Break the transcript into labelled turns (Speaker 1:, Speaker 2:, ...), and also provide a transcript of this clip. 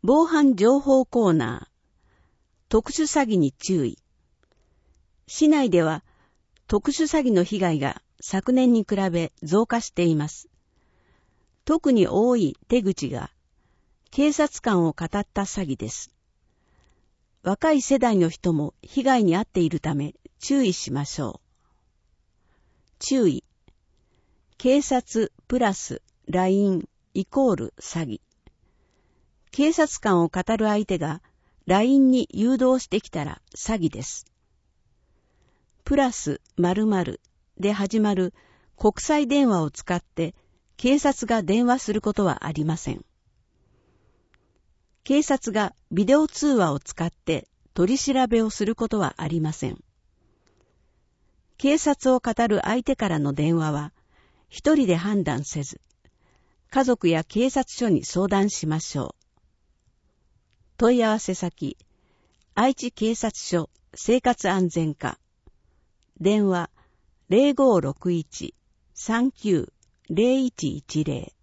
Speaker 1: 防犯情報コーナー、特殊詐欺に注意。市内では特殊詐欺の被害が昨年に比べ増加しています。特に多い手口が警察官をかたった詐欺です。若い世代の人も被害に遭っているため注意しましょう。注意。警察プラス LINE イコール詐欺。警察官を語る相手が LINE に誘導してきたら詐欺です。プラス〇〇で始まる国際電話を使って警察が電話することはありません。警察がビデオ通話を使って取り調べをすることはありません。警察を語る相手からの電話は一人で判断せず、家族や警察署に相談しましょう。問い合わせ先、愛知警察署生活安全課。電話 0561-39-0110